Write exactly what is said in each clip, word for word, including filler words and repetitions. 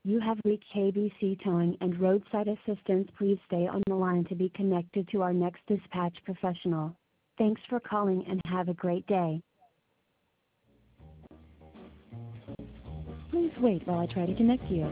You have reached K B C Towing and Roadside Assistance. Please stay on the line to be connected to our next dispatch professional. Thanks for calling and have a great day. Please wait while I try to connect you.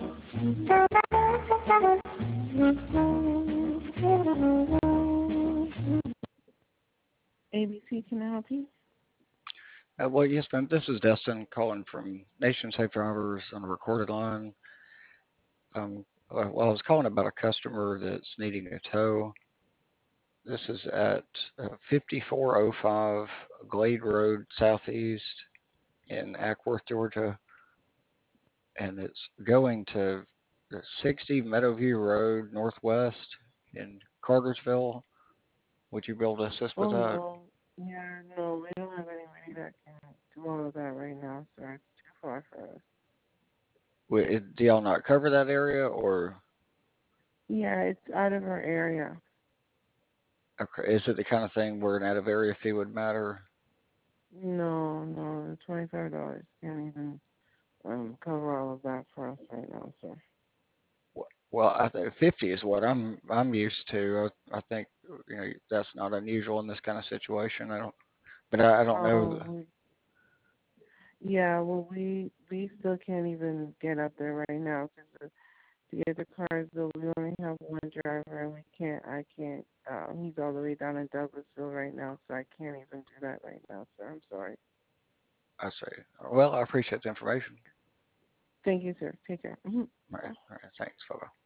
A B C, can I help you? Uh, well, yes, ma'am. This is Destin calling from Nation Safe Drivers on a recorded line. Um, well, well, I was calling about a customer that's needing a tow. This is at uh, fifty-four oh five Glade Road Southeast in Ackworth, Georgia, and it's going to the sixty Meadowview Road Northwest in Cartersville. Would you be able to assist with Oh, that? no. Yeah, no, we don't have anybody that can do all of that right now, sir. It's too far for us. Wi- it- Do y'all not cover that area, or Yeah, it's out of our area. okay, is it the kind of thing where an out of area fee would matter? No, no, the twenty-five dollars can't even um, cover all of that for us right now, sir. Well, I think fifty is what I'm I'm used to. I, I think you know that's not unusual in this kind of situation. I don't, but I, I don't know. Um, yeah, well, we we still can't even get up there right now because to get the cars, though, we only have one driver, and we can't. I can't. Um, he's all the way down in Douglasville right now, so I can't even do that right now, sir. I'm sorry. I say, well, I appreciate the information. Thank you, sir. Take care. Mm-hmm. All right, all right, thanks, fellow.